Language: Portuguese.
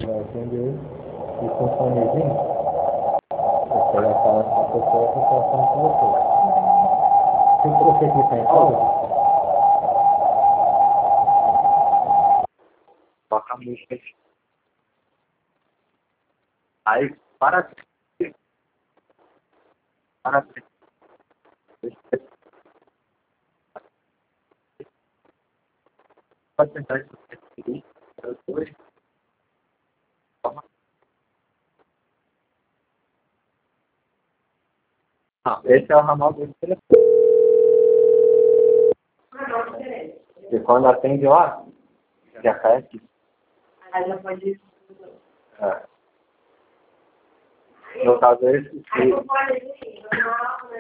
Vai atender e com o fonezinho, você vai falar com a pessoa que está falando com você. Se você clicar em pause, toca a música. Aí, para. Pode tentar isso aqui. Esse é o ramal do telefone. E quando atende lá, já cai aqui. Aí já pode ir. É. No caso, esse. Aí não pode ir.